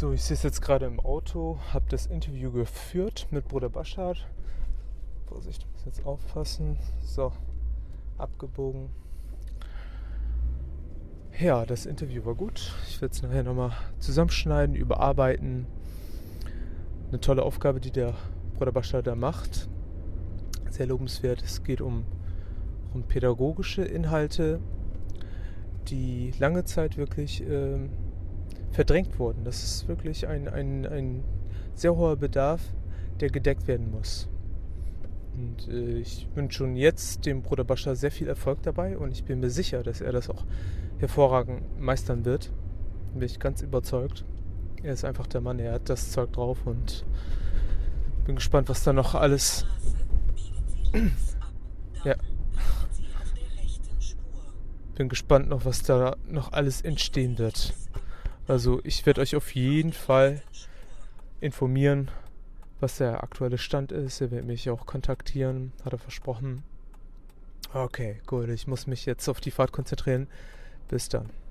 So, ich sitze jetzt gerade im Auto, habe das Interview geführt mit Bruder Bashar. Vorsicht, muss jetzt aufpassen. So, abgebogen. Ja, das Interview war gut. Ich werde es nachher nochmal zusammenschneiden, überarbeiten. Eine tolle Aufgabe, die der Bruder Bashar da macht. Sehr lobenswert. Es geht um pädagogische Inhalte, die lange Zeit wirklich verdrängt wurden. Das ist wirklich ein sehr hoher Bedarf, der gedeckt werden muss. Und ich wünsche schon jetzt dem Bruder Bashar sehr viel Erfolg dabei und ich bin mir sicher, dass er das auch hervorragend meistern wird. Da bin ich ganz überzeugt. Er ist einfach der Mann, er hat das Zeug drauf und bin gespannt, was da noch alles... ja. Bin gespannt noch, was da noch alles entstehen wird. Also ich werde euch auf jeden Fall informieren, was der aktuelle Stand ist. Er wird mich auch kontaktieren, hat er versprochen. Okay, gut, ich muss mich jetzt auf die Fahrt konzentrieren. Bis dann.